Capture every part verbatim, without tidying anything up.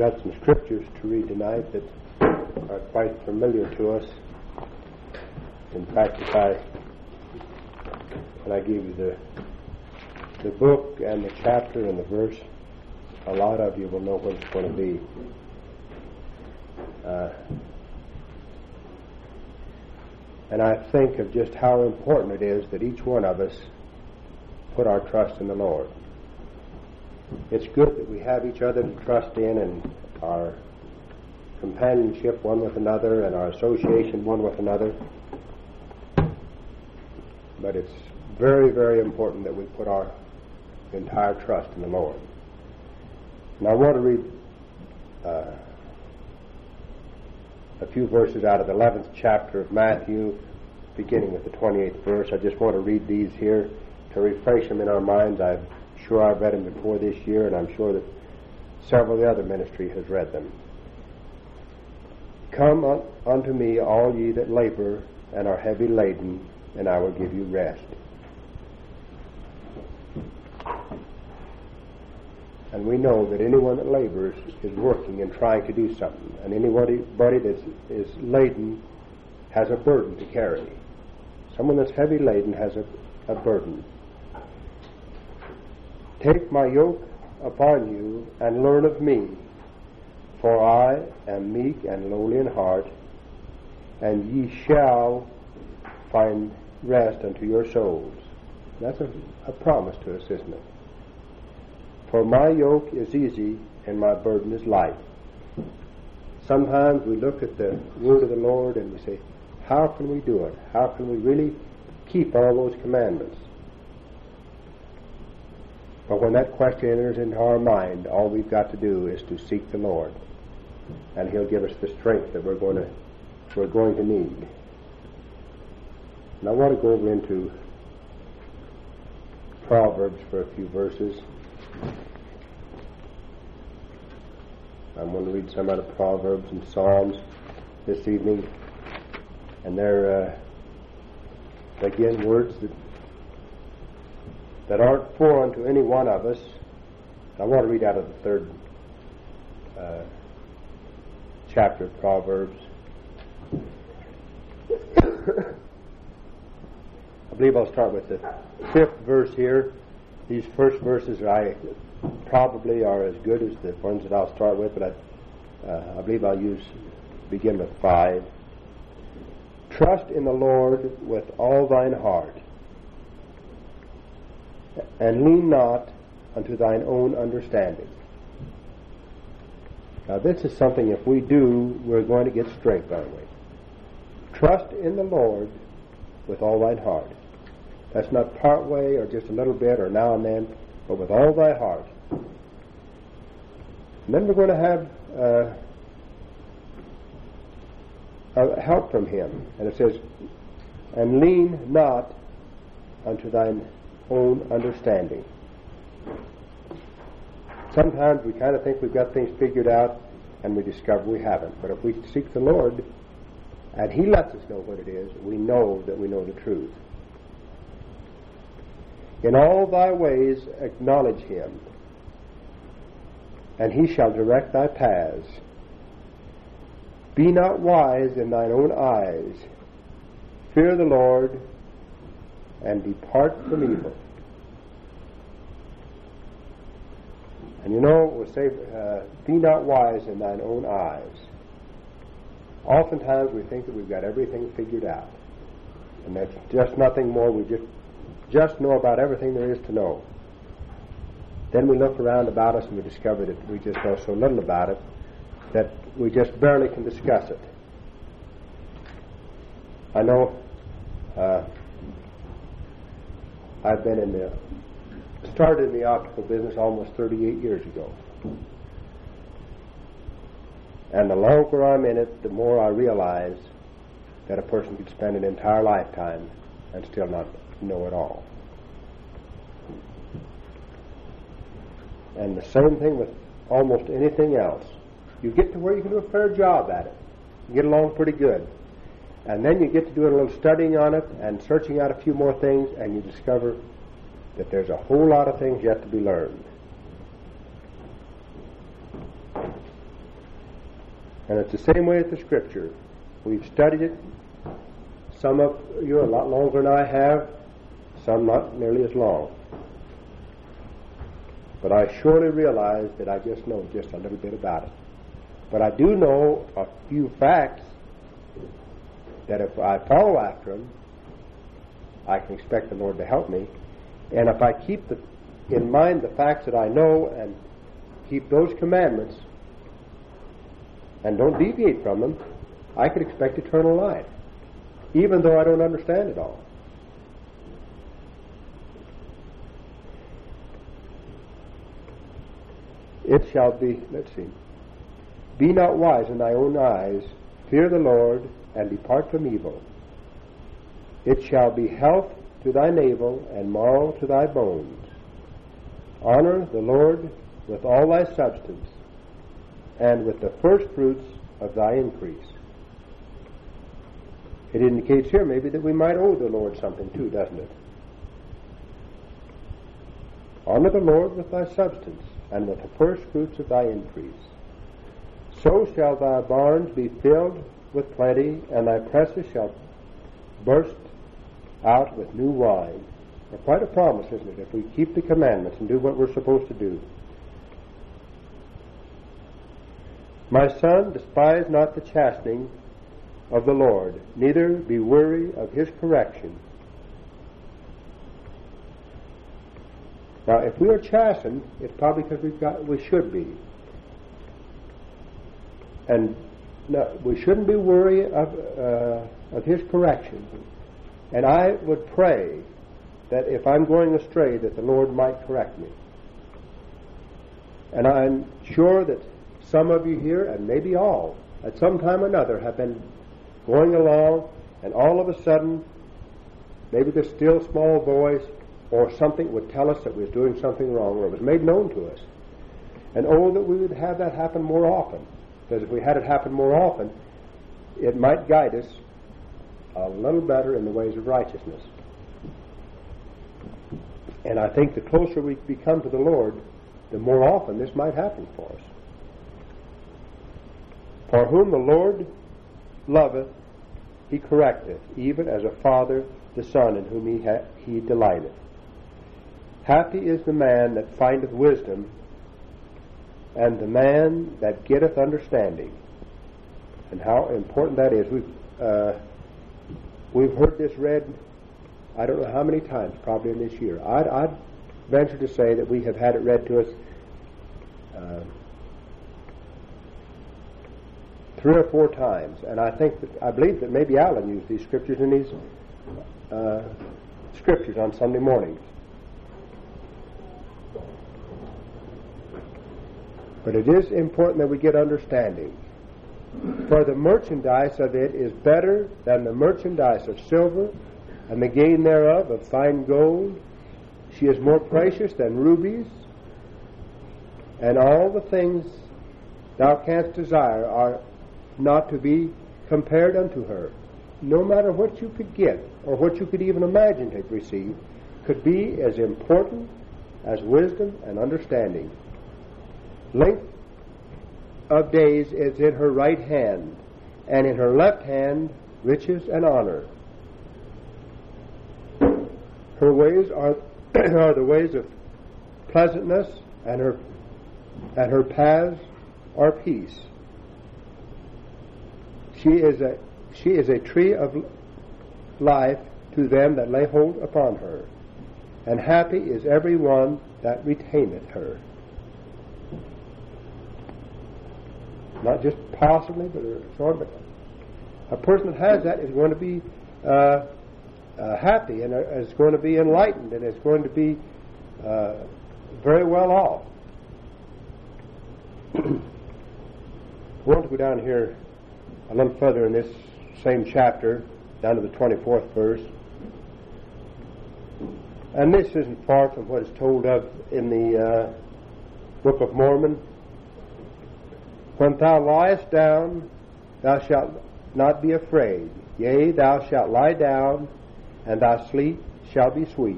got some scriptures to read tonight that are quite familiar to us. In fact, if I, when I give you the the book and the chapter and the verse, a lot of you will know what it's going to be. Uh, and I think of just how important it is that each one of us put our trust in the Lord. It's good that we have each other to trust in, and our companionship one with another and our association one with another. But it's very, very important that we put our entire trust in the Lord. And I want to read uh, a few verses out of the eleventh chapter of Matthew, beginning with the twenty-eighth verse. I just want to read these here to refresh them in our minds. I'm sure I've read them before this year, and I'm sure that several of the other ministry has read them. Come un- unto me, all ye that labor and are heavy laden, and I will give you rest. And we know that anyone that labors is working and trying to do something, and anybody that is laden has a burden to carry. Someone that's heavy laden has a, a burden. Take my yoke upon you and learn of me, for I am meek and lowly in heart, and ye shall find rest unto your souls. That's a, a promise to us, isn't it? For my yoke is easy and my burden is light. Sometimes we look at the word of the Lord and we say, how can we do it? How can we really keep all those commandments? But when that question enters into our mind, all we've got to do is to seek the Lord, and He'll give us the strength that we're going to we're going to need. And I want to go over into Proverbs for a few verses. I'm going to read some out of Proverbs and Psalms this evening, and they're uh, again words that that aren't foreign to any one of us. I want to read out of the third uh, chapter of Proverbs. I believe I'll start with the fifth verse here. These first verses I probably are as good as the ones that I'll start with, but I, uh, I believe I'll use begin with five. Trust in the Lord with all thine heart, and lean not unto thine own understanding. Now this is something, if we do, we're going to get strength, aren't we? Trust in the Lord with all thine heart. That's not part way or just a little bit or now and then, but with all thy heart. And then we're going to have uh, uh, help from Him. And it says, and lean not unto thine own understanding. Sometimes we kind of think we've got things figured out, and we discover we haven't. But if we seek the Lord, and He lets us know what it is, we know that we know the truth. In all thy ways acknowledge Him, and He shall direct thy paths. Be not wise in thine own eyes. Fear the Lord, and depart from evil. And you know, it will say, uh, be not wise in thine own eyes. Oftentimes we think that we've got everything figured out, and that's just nothing more. We just just know about everything there is to know. Then we look around about us and we discover that we just know so little about it that we just barely can discuss it. I know uh, I've been in the started in the optical business almost thirty-eight years ago. And the longer I'm in it, the more I realize that a person could spend an entire lifetime and still not know it all. And the same thing with almost anything else. You get to where you can do a fair job at it. You get along pretty good. And then you get to doing a little studying on it and searching out a few more things, and you discover that there's a whole lot of things yet to be learned. And it's the same way with the Scripture. We've studied it, some of you a lot longer than I have, some not nearly as long. But I surely realize that I just know just a little bit about it. But I do know a few facts that if I follow after them, I can expect the Lord to help me. And if I keep the, in mind the facts that I know and keep those commandments and don't deviate from them, I can expect eternal life, even though I don't understand it all. It shall be, let's see, be not wise in thy own eyes, fear the Lord, and depart from evil. It shall be health to thy navel, and marrow to thy bones. Honor the Lord with all thy substance, and with the first fruits of thy increase. It indicates here maybe that we might owe the Lord something too, doesn't it? Honor the Lord with thy substance, and with the first fruits of thy increase. So shall thy barns be filled with plenty, and thy presses shall burst out with new wine. Now, quite a promise, isn't it, if we keep the commandments and do what we're supposed to do. My son, despise not the chastening of the Lord, neither be weary of his correction. Now, if we are chastened, it's probably because we've got, we should be. And no, we shouldn't be worried of, uh, of his correction. And I would pray that if I'm going astray, that the Lord might correct me. And I'm sure that some of you here, and maybe all, at some time or another, have been going along, and all of a sudden, maybe the still small voice or something would tell us that we was doing something wrong, or it was made known to us. And oh, that we would have that happen more often. Because if we had it happen more often, it might guide us a little better in the ways of righteousness. And I think the closer we become to the Lord, the more often this might happen for us. For whom the Lord loveth, he correcteth, even as a father the son in whom he, ha- he delighteth. Happy is the man that findeth wisdom, and the man that getteth understanding. And how important that is. We've, uh, we've heard this read, I don't know how many times, probably in this year. I'd, I'd venture to say that we have had it read to us uh, three or four times. And I think that, I believe that maybe Alan used these scriptures in his uh, scriptures on Sunday mornings. But it is important that we get understanding. For the merchandise of it is better than the merchandise of silver, and the gain thereof of fine gold. She is more precious than rubies, and all the things thou canst desire are not to be compared unto her. No matter what you could get, or what you could even imagine to receive, could be as important as wisdom and understanding. Length of days is in her right hand, and in her left hand riches and honor. Her ways are, are the ways of pleasantness, and her and her paths are peace. She is a she is a tree of life to them that lay hold upon her, and happy is every one that retaineth her. Not just possibly, but sort of. A person that has that is going to be uh, uh, happy, and uh, is going to be enlightened, and is going to be uh, very well off. I want to go down here a little further in this same chapter, down to the twenty-fourth verse. And this isn't far from what is told of in the uh, Book of Mormon. When thou liest down, thou shalt not be afraid. Yea, thou shalt lie down, and thy sleep shall be sweet.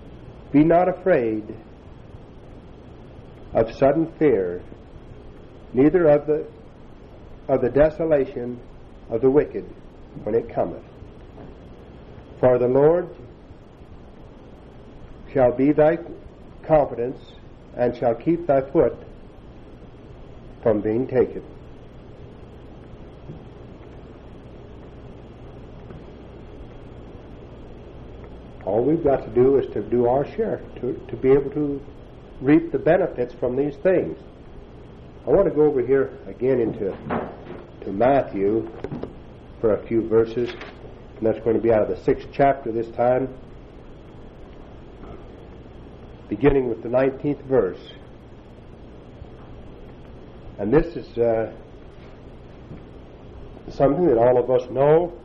Be not afraid of sudden fear, neither of the of the desolation of the wicked when it cometh. For the Lord shall be thy confidence, and shall keep thy foot from being taken. All we've got to do is to do our share, to, to be able to reap the benefits from these things. I want to go over here again into to Matthew for a few verses, and that's going to be out of the sixth chapter this time, beginning with the nineteenth verse. And this is uh, something that all of us know.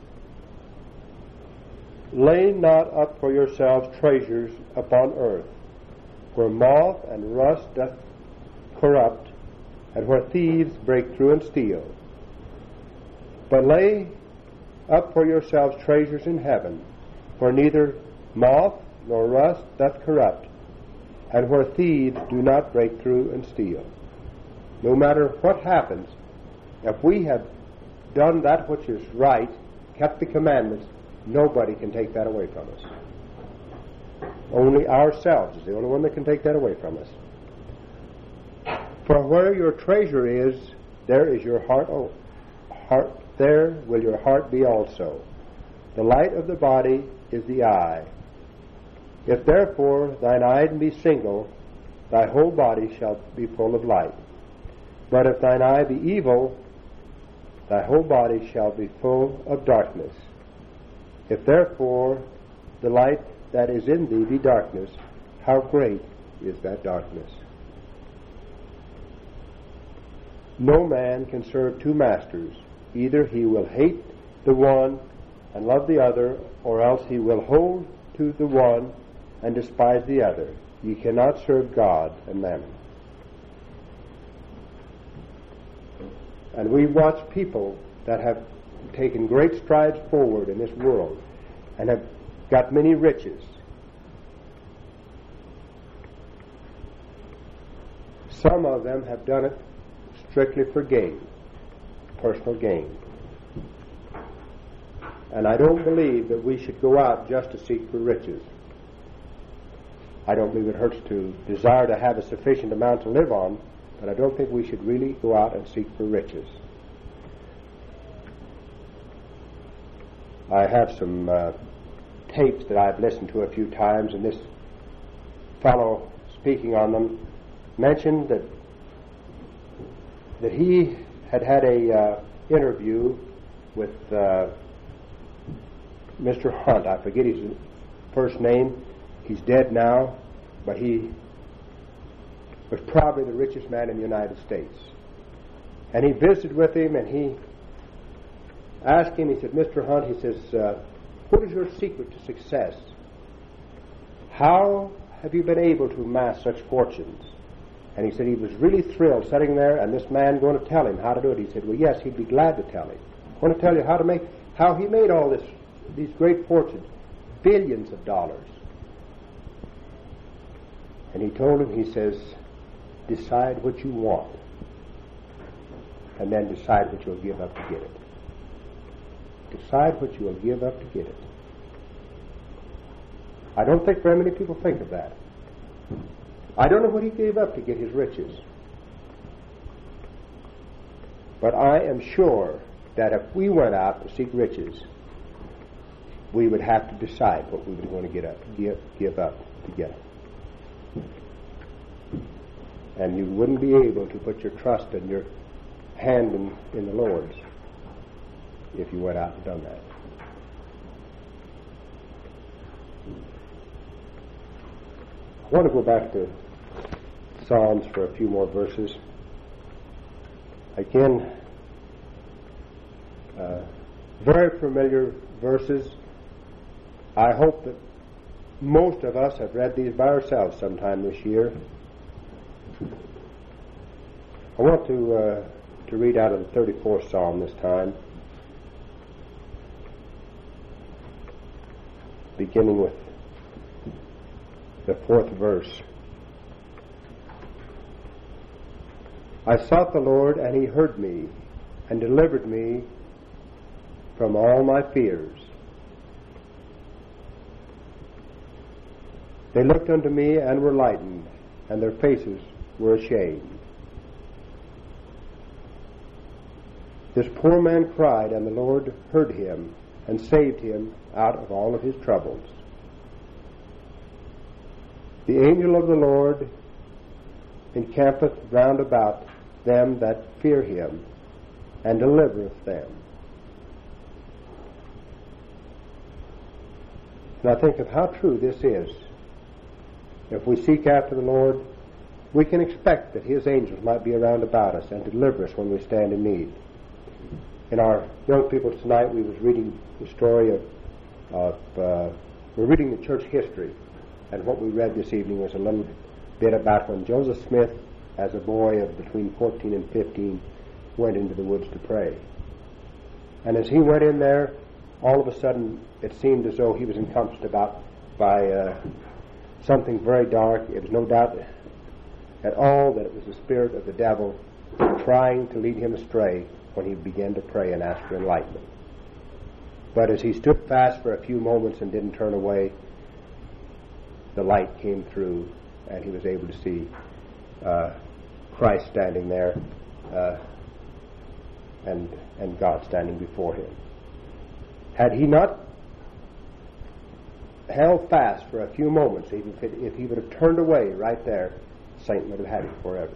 Lay not up for yourselves treasures upon earth, where moth and rust doth corrupt, and where thieves break through and steal. But lay up for yourselves treasures in heaven, where neither moth nor rust doth corrupt, and where thieves do not break through and steal. No matter what happens, if we have done that which is right, kept the commandments, nobody can take that away from us. Only ourselves is the only one that can take that away from us. For where your treasure is, there is your heart. Oh, heart there will your heart be also. The light of the body is the eye. If therefore thine eye be single, thy whole body shall be full of light. But if thine eye be evil, thy whole body shall be full of darkness. If therefore the light that is in thee be darkness, how great is that darkness? No man can serve two masters. Either he will hate the one and love the other, or else he will hold to the one and despise the other. You cannot serve God and mammon. And we watch people that have taken great strides forward in this world and have got many riches. Some of them have done it strictly for gain, personal gain. And I don't believe that we should go out just to seek for riches. I don't believe it hurts to desire to have a sufficient amount to live on, but I don't think we should really go out and seek for riches. I have some uh, tapes that I've listened to a few times, and this fellow speaking on them mentioned that that he had had a uh, interview with uh, Mister Hunt. I forget his first name. He's dead now, but he was probably the richest man in the United States. And he visited with him, and he asked him, he said, Mister Hunt, he says, uh, what is your secret to success? How have you been able to amass such fortunes? And he said he was really thrilled sitting there, and this man going to tell him how to do it. He said, well, yes, he'd be glad to tell him. I want to tell you how to make, how he made all this, these great fortunes, billions of dollars. And he told him, he says, decide what you want, and then decide what you'll give up to get it. Decide what you will give up to get it. I don't think very many people think of that. I don't know what he gave up to get his riches. But I am sure that if we went out to seek riches, we would have to decide what we were going to get up, give, give up to get it. And you wouldn't be able to put your trust and your hand in, in the Lord's if you went out and done that. I want to go back to Psalms for a few more verses. Again, uh, very familiar verses. I hope that most of us have read these by ourselves sometime this year. I want to uh, to read out of the thirty-fourth Psalm this time, beginning with the fourth verse. I sought the Lord, and he heard me, and delivered me from all my fears. They looked unto me and were lightened, and their faces were ashamed. This poor man cried, and the Lord heard him, and saved him out of all of his troubles. The angel of the Lord encampeth round about them that fear him, and delivereth them. Now think of how true this is. If we seek after the Lord, we can expect that his angels might be around about us and deliver us when we stand in need. In our young people tonight, we was reading the story of, of uh, we're reading the church history, and what we read this evening was a little bit about when Joseph Smith, as a boy of between fourteen and fifteen, went into the woods to pray. And as he went in there, all of a sudden it seemed as though he was encompassed about by uh, something very dark. It was no doubt at all that it was the spirit of the devil trying to lead him astray when he began to pray and ask for enlightenment. But as he stood fast for a few moments and didn't turn away, the light came through, and he was able to see uh, Christ standing there, uh, and and God standing before him. Had he not held fast for a few moments, even if, it, if he would have turned away right there, Satan would have had him forever.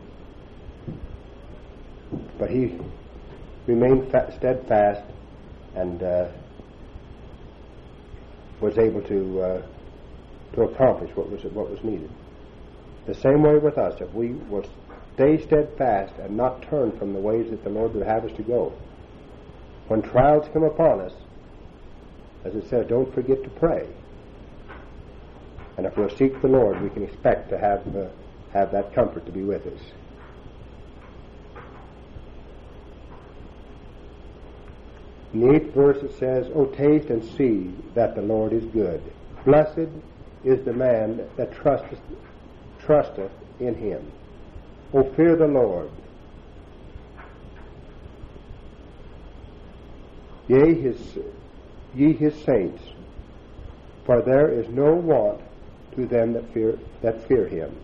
But he remained fa- steadfast and uh, was able to uh, to accomplish what was what was needed. The same way with us, if we will stay steadfast and not turn from the ways that the Lord would have us to go. When trials come upon us, as it says, don't forget to pray. And if we'll seek the Lord, we can expect to have uh, have that comfort to be with us. In the eighth verse it says, O taste and see that the Lord is good. Blessed is the man that trusteth, trusteth in him. O fear the Lord. Yea, his, ye his saints, for there is no want to them that fear, that fear him.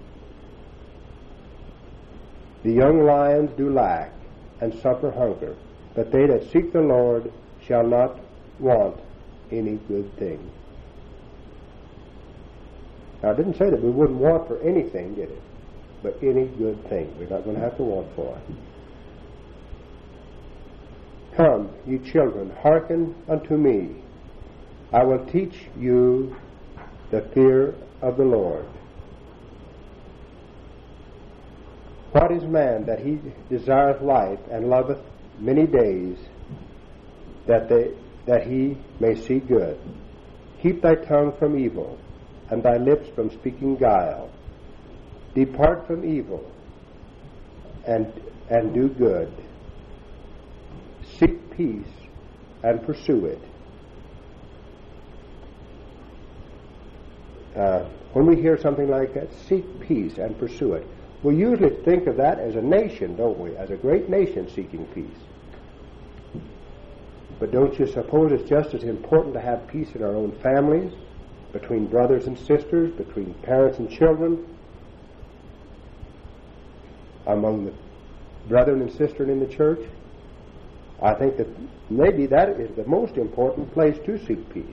The young lions do lack and suffer hunger, but they that seek the Lord shall not want any good thing. Now, I didn't say that we wouldn't want for anything, did it? But any good thing. We're not going to have to want for it. Come, ye children, hearken unto me. I will teach you the fear of the Lord. What is man that he desireth life and loveth many days, that they that he may see good? Keep thy tongue from evil, and thy lips from speaking guile. Depart from evil, and and do good. Seek peace, and pursue it. Uh, when we hear something like that, seek peace and pursue it, we usually think of that as a nation, don't we? As a great nation seeking peace. But don't you suppose it's just as important to have peace in our own families, between brothers and sisters, between parents and children, among the brethren and sisters in the church? I think that maybe that is the most important place to seek peace.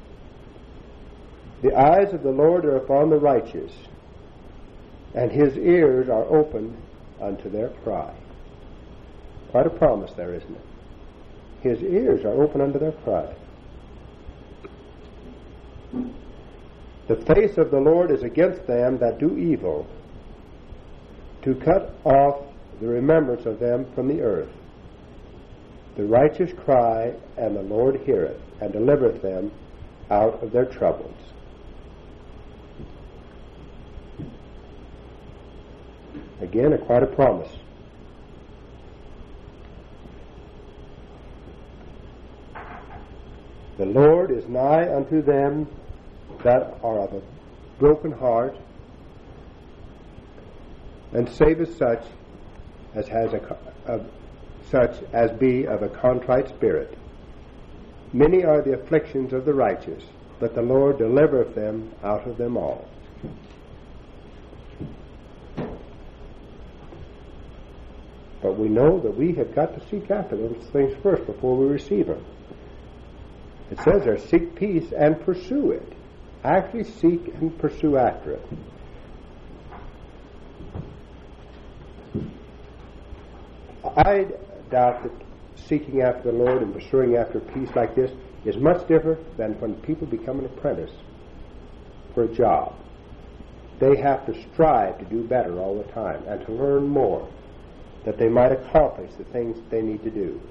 The eyes of the Lord are upon the righteous, and his ears are open unto their cry. Quite a promise there, isn't it? His ears are open unto their cry. The face of the Lord is against them that do evil, to cut off the remembrance of them from the earth. The righteous cry, and the Lord heareth, and delivereth them out of their troubles. Again, a quite a promise. The Lord is nigh unto them that are of a broken heart, and saveth such as has a, a such as be of a contrite spirit. Many are the afflictions of the righteous, but the Lord delivereth them out of them all. But we know that we have got to seek after those things first before we receive them. It says there, seek peace and pursue it. Actually seek and pursue after it. I doubt that seeking after the Lord and pursuing after peace like this is much different than when people become an apprentice for a job. They have to strive to do better all the time and to learn more, that they might accomplish the things that they need to do.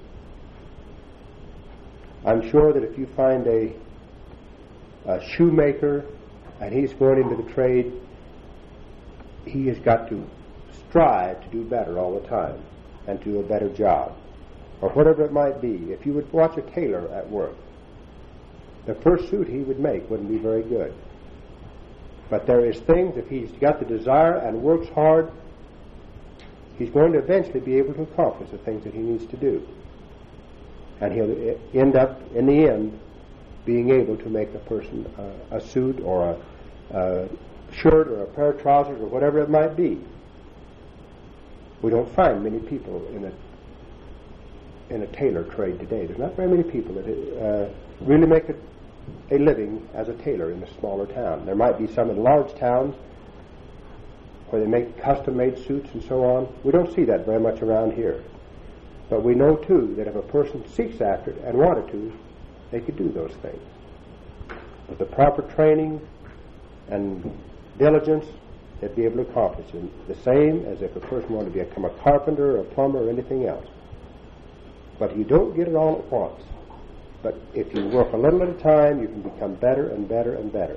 I'm sure that if you find a, a shoemaker and he's going into the trade, he has got to strive to do better all the time and do a better job, or whatever it might be. If you would watch a tailor at work, the first suit he would make wouldn't be very good. But there is things, if he's got the desire and works hard, he's going to eventually be able to accomplish the things that he needs to do. And he'll end up, in the end, being able to make a person uh, a suit or a, a shirt or a pair of trousers or whatever it might be. We don't find many people in a in a tailor trade today. There's not very many people that uh, really make a, a living as a tailor in a smaller town. There might be some in large towns where they make custom-made suits and so on. We don't see that very much around here. But we know, too, that if a person seeks after it and wanted to, they could do those things. With the proper training and diligence, they'd be able to accomplish it. The same as if a person wanted to become a carpenter or a plumber or anything else. But you don't get it all at once. But if you work a little at a time, you can become better and better and better.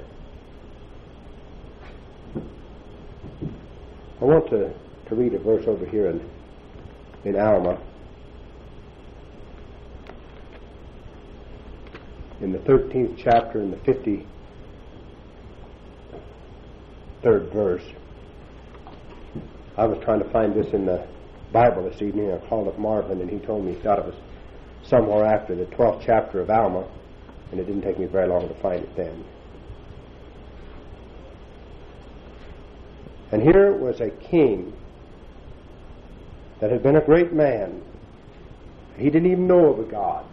I want to, to read a verse over here in, in Alma, in the thirteenth chapter, in the fifty-third verse. I was trying to find this in the Bible this evening. I called up Marvin, and he told me he thought it was somewhere after the twelfth chapter of Alma, and it didn't take me very long to find it then. And here was a king that had been a great man. He didn't even know of a God.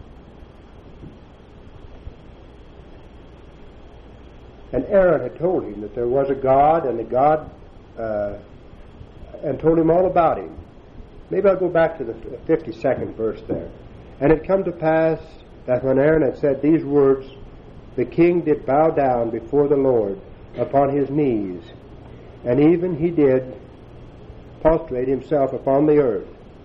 And Aaron had told him that there was a God, and the God, uh, and told him all about him. Maybe I'll go back to the fifty-second verse there. And it come to pass that when Aaron had said these words, the king did bow down before the Lord upon his knees, and even he did prostrate himself upon the earth,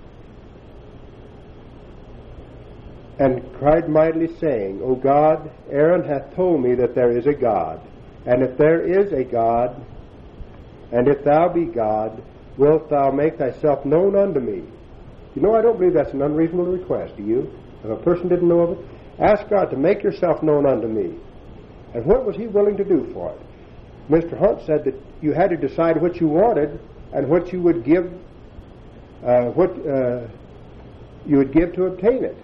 and cried mightily, saying, O God, Aaron hath told me that there is a God. And if there is a God, and if thou be God, wilt thou make thyself known unto me? You know, I don't believe that's an unreasonable request, do you? If a person didn't know of it, ask God to make yourself known unto me. And what was he willing to do for it? Mister Hunt said that you had to decide what you wanted and what you would give, uh, what uh, you would give to obtain it.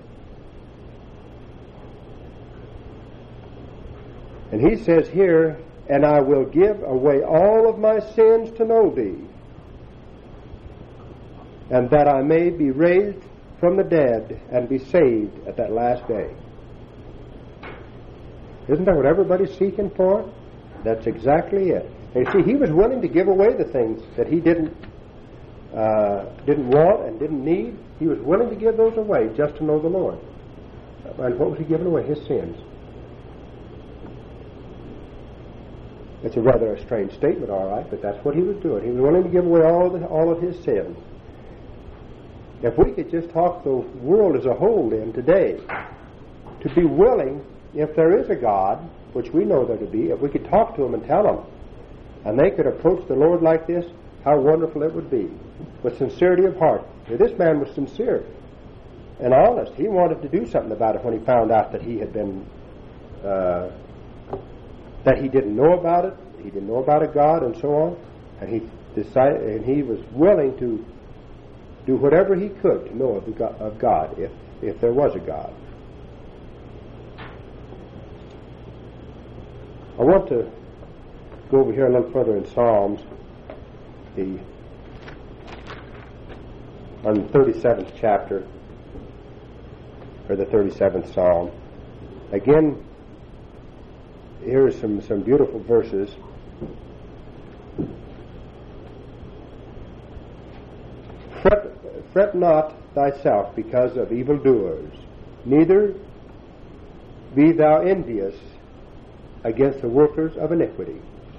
And he says here, and I will give away all of my sins to know thee, and that I may be raised from the dead and be saved at that last day. Isn't that what everybody's seeking for? That's exactly it. And you see, he was willing to give away the things that he didn't uh, didn't want and didn't need. He was willing to give those away just to know the Lord. And what was he giving away? His sins. It's a rather a strange statement, all right, but that's what he was doing. He was willing to give away all of, the, all of his sins. If we could just talk the world as a whole then today, to be willing, if there is a God, which we know there to be, if we could talk to them and tell them, and they could approach the Lord like this, how wonderful it would be, with sincerity of heart. Now, this man was sincere and honest. He wanted to do something about it when he found out that he had been, uh, that he didn't know about it, he didn't know about a God and so on, and he decided, and he was willing to do whatever he could to know of, the God, of God, if, if there was a God. I want to go over here a little further in Psalms, the on the thirty-seventh chapter, or the thirty-seventh Psalm. Again, here are some, some beautiful verses. Fret, fret not thyself because of evildoers, neither be thou envious against the workers of iniquity.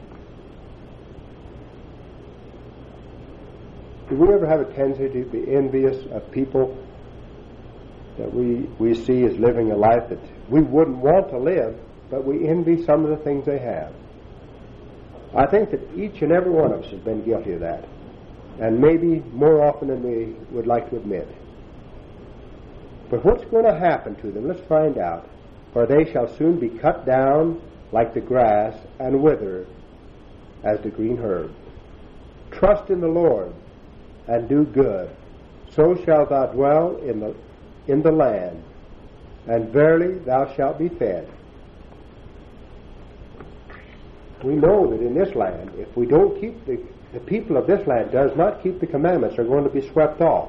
Do we ever have a tendency to be envious of people that we, we see as living a life that we wouldn't want to live, but we envy some of the things they have? I think that each and every one of us has been guilty of that, and maybe more often than we would like to admit. But what's going to happen to them? Let's find out. For they shall soon be cut down like the grass, and wither as the green herb. Trust in the Lord, and do good. So shalt thou dwell in the in the land, and verily thou shalt be fed. We know that in this land, if we don't keep the, the people of this land does not keep the commandments, are going to be swept off.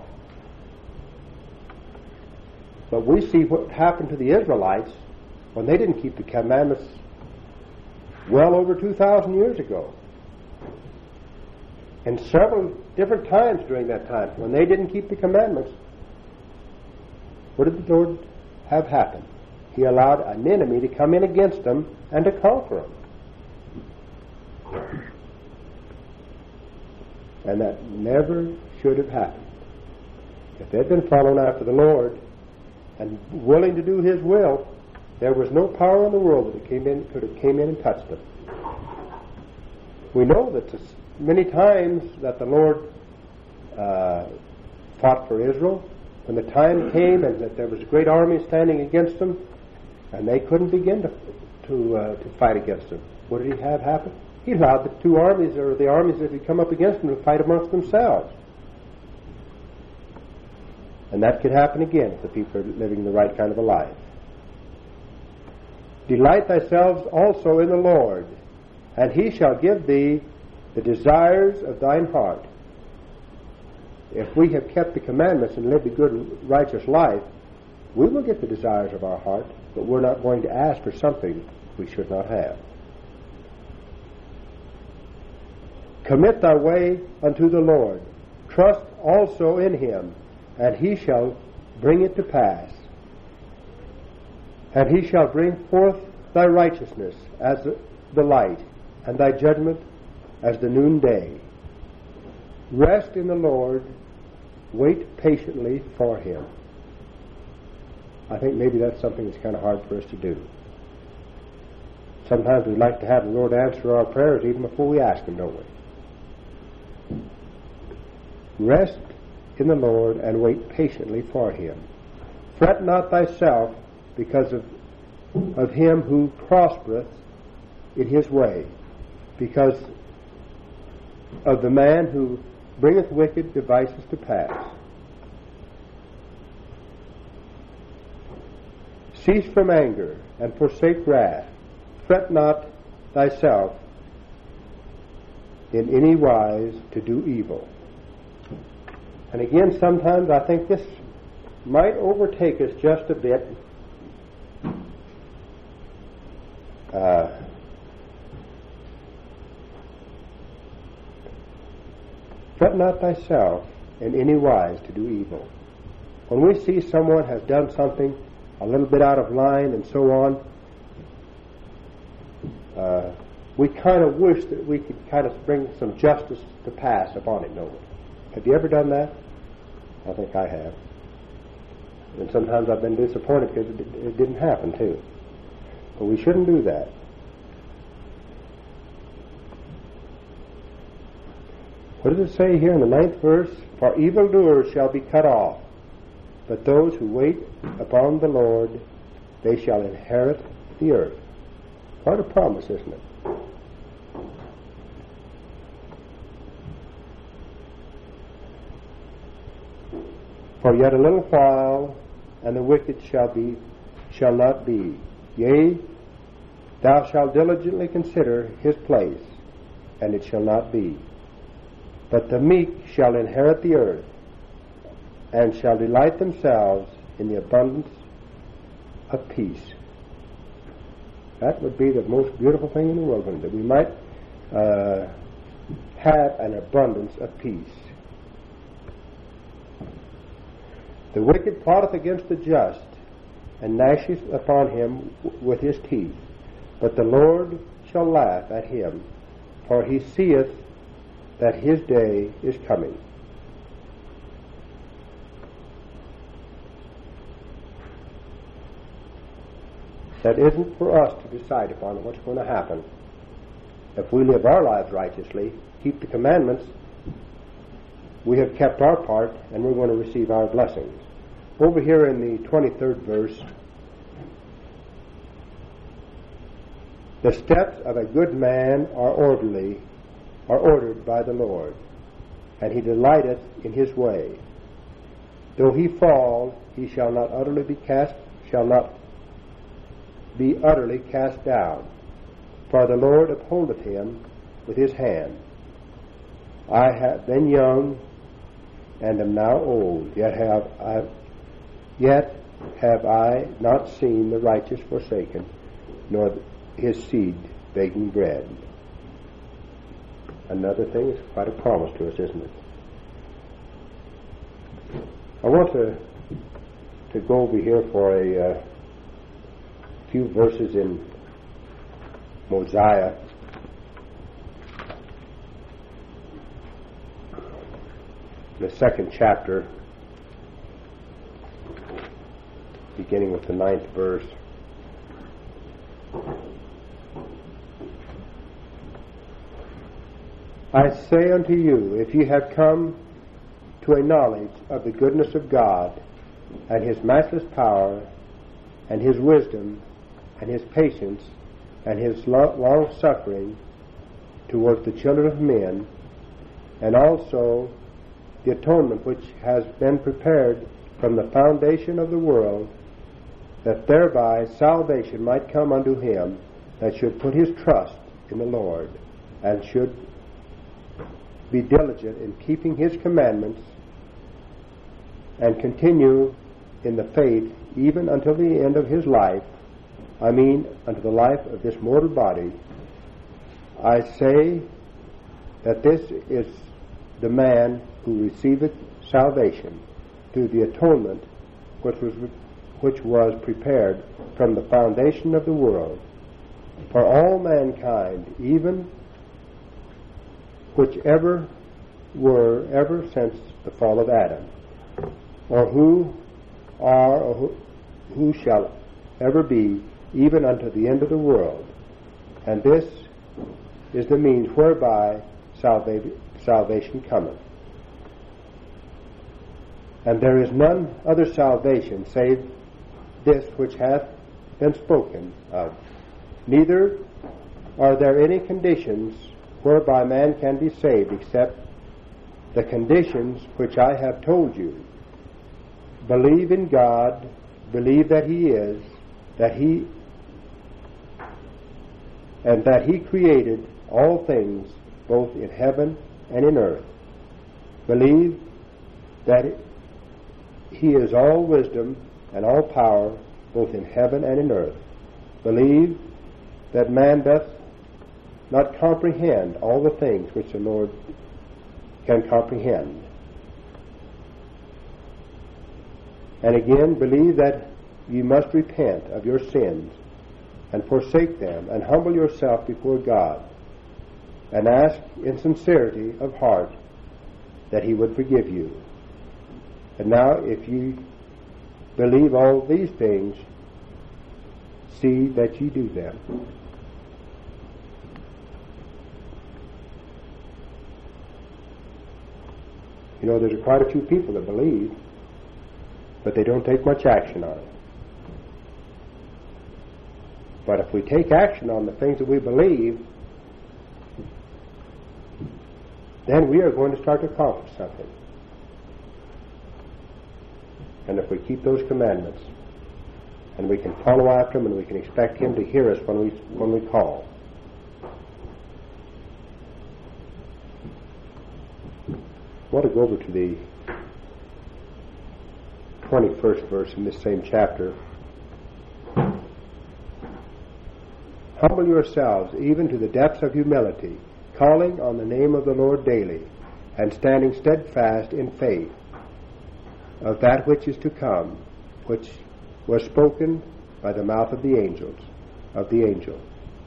But we see what happened to the Israelites when they didn't keep the commandments well over two thousand years ago. And several different times during that time, when they didn't keep the commandments, what did the Lord have happen? He allowed an enemy to come in against them and to conquer them. And that never should have happened. If they'd been following after the Lord and willing to do His will, there was no power in the world that came in, could have came in and touched them. We know that many times that the Lord uh, fought for Israel, when the time came and that there was a great army standing against them, and they couldn't begin to to, uh, to fight against them. What did He have happen? He allowed the two armies, or the armies that had come up against them, to fight amongst themselves. And that could happen again if the people are living the right kind of a life. Delight thyself also in the Lord, and He shall give thee the desires of thine heart. If we have kept the commandments and lived a good, righteous life, we will get the desires of our heart, but we're not going to ask for something we should not have. Commit thy way unto the Lord. Trust also in Him, and He shall bring it to pass. And He shall bring forth thy righteousness as the light, and thy judgment as the noonday. Rest in the Lord, wait patiently for Him. I think maybe that's something that's kind of hard for us to do. Sometimes we'd like to have the Lord answer our prayers even before we ask Him, don't we? Rest in the Lord and wait patiently for Him. Fret not thyself because of, of him who prospereth in his way, because of the man who bringeth wicked devices to pass. Cease from anger and forsake wrath. Fret not thyself in any wise to do evil. And again, sometimes I think this might overtake us just a bit. Uh, Fret not thyself in any wise to do evil. When we see someone has done something a little bit out of line and so on, uh, we kind of wish that we could kind of bring some justice to pass upon it, don't we? Have you ever done that? I think I have. And sometimes I've been disappointed because it, it didn't happen too. But we shouldn't do that. What does it say here in the ninth verse? For evildoers shall be cut off, but those who wait upon the Lord, they shall inherit the earth. Quite a promise, isn't it? For yet a little while, and the wicked shall be, shall not be. Yea, thou shalt diligently consider his place, and it shall not be. But the meek shall inherit the earth, and shall delight themselves in the abundance of peace. That would be the most beautiful thing in the world, wouldn't it? That we might uh, have an abundance of peace. The wicked plotteth against the just, and gnasheth upon him w- with his teeth. But the Lord shall laugh at him, for he seeth that his day is coming. That isn't for us to decide upon what's going to happen. If we live our lives righteously, keep the commandments, we have kept our part, and we're going to receive our blessings. Over here in the twenty-third verse, the steps of a good man are orderly, are ordered by the Lord, and he delighteth in his way. Though he fall, he shall not utterly be cast, shall not be utterly cast down, for the Lord upholdeth him with his hand. I have been young, and am now old, yet have I, yet have I not seen the righteous forsaken, nor his seed begging bread. Another thing, it's quite a promise to us, isn't it? I want to to go over here for a uh, few verses in Mosiah. The second chapter, beginning with the ninth verse. I say unto you, if ye have come to a knowledge of the goodness of God, and his matchless power, and his wisdom, and his patience, and his long suffering toward the children of men, and also the atonement which has been prepared from the foundation of the world, that thereby salvation might come unto him that should put his trust in the Lord, and should be diligent in keeping his commandments, and continue in the faith even until the end of his life, I mean unto the life of this mortal body. I say that this is the man who receiveth salvation through the atonement which was which was prepared from the foundation of the world for all mankind, even whichever were ever since the fall of Adam, or who are or who, who shall ever be, even unto the end of the world. And this is the means whereby salva- salvation cometh. And there is none other salvation save this which hath been spoken of. Neither are there any conditions whereby man can be saved except the conditions which I have told you. Believe in God, believe that he is, that he and that he created all things both in heaven and in earth. Believe that he is all wisdom and all power both in heaven and in earth. Believe that man doth not comprehend all the things which the Lord can comprehend. And again, believe that you must repent of your sins and forsake them, and humble yourself before God, and ask in sincerity of heart that he would forgive you. And now, if you believe all these things, see that you do them. You know, there's quite a few people that believe, but they don't take much action on it. But if we take action on the things that we believe, then we are going to start to accomplish something. And if we keep those commandments, and we can follow after Him, and we can expect Him to hear us when we when we call. I want to go over to the twenty-first verse in this same chapter. Humble yourselves even to the depths of humility, calling on the name of the Lord daily, and standing steadfast in faith of that which is to come, which was spoken by the mouth of the angels, of the angel.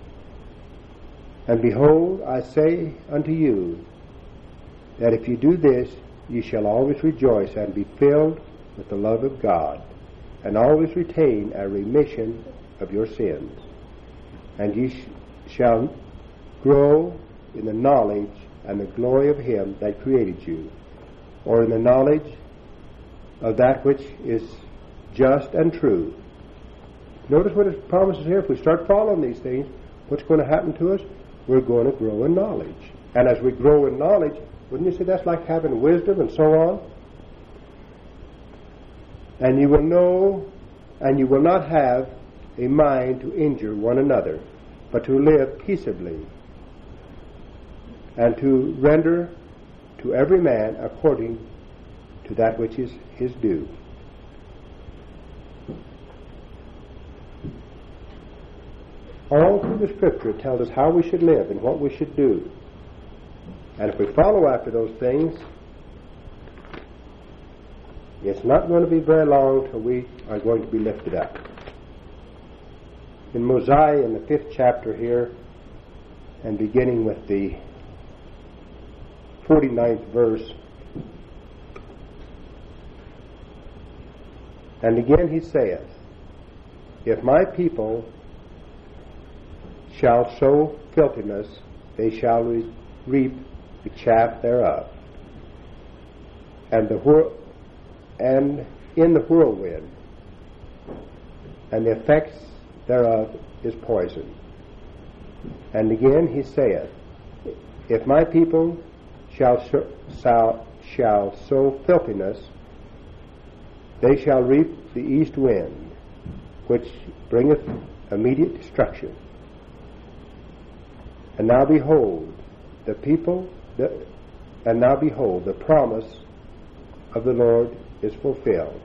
And behold, I say unto you, that if you do this, ye shall always rejoice and be filled with the love of God, and always retain a remission of your sins. And ye sh- shall grow in the knowledge and the glory of Him that created you, or in the knowledge of that which is just and true. Notice what it promises here. If we start following these things, what's going to happen to us? We're going to grow in knowledge. And as we grow in knowledge, wouldn't you say that's like having wisdom and so on? And you will know, and you will not have a mind to injure one another, but to live peaceably, and to render to every man according to that which is his due. All through the Scripture it tells us how we should live and what we should do. And if we follow after those things, it's not going to be very long till we are going to be lifted up. In Mosiah, in the fifth chapter here, and beginning with the forty-ninth verse, and again he saith, if my people shall sow filthiness, they shall re- reap the chaff thereof. And the whirl- and in the whirlwind, and the effects thereof is poison. And again he saith, if my people shall, so, shall, shall sow filthiness, they shall reap the east wind, which bringeth immediate destruction. And now behold, the people, the, and now behold, the promise of the Lord is fulfilled,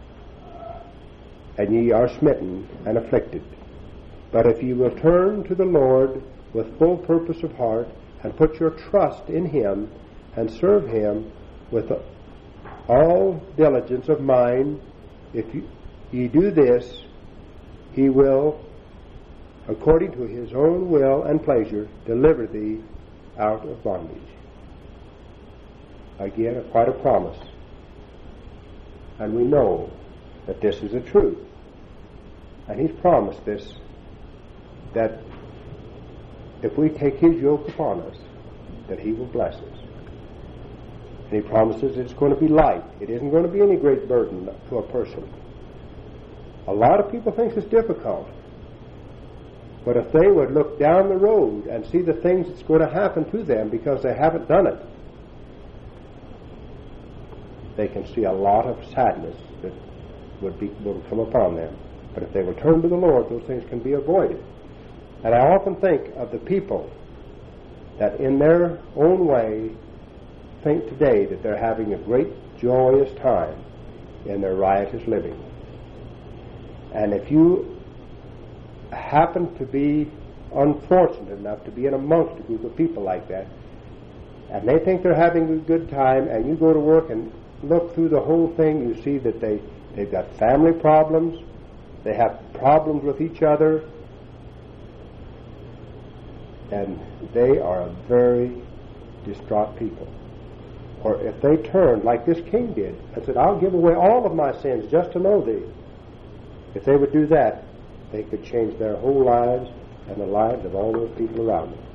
and ye are smitten and afflicted. But if ye will turn to the Lord with full purpose of heart, and put your trust in Him, and serve Him with all diligence of mind, if you, ye do this, He will, according to His own will and pleasure, deliver thee out of bondage. Again, a, quite a promise. And we know that this is the truth. And He's promised this, that if we take His yoke upon us, that He will bless us. And He promises it's going to be light. It isn't going to be any great burden to a person. A lot of people think it's difficult. But if they would look down the road and see the things that's going to happen to them because they haven't done it, they can see a lot of sadness that would be will come upon them. But if they will turn to the Lord, those things can be avoided. And I often think of the people that in their own way think today that they're having a great joyous time in their riotous living. And if you happen to be unfortunate enough to be in amongst a group of people like that, and they think they're having a good time, and you go to work and look through the whole thing, you see that they, they've got family problems, they have problems with each other, and they are a very distraught people. Or if they turned like this king did and said, I'll give away all of my sins just to know thee, if they would do that, they could change their whole lives and the lives of all those people around them.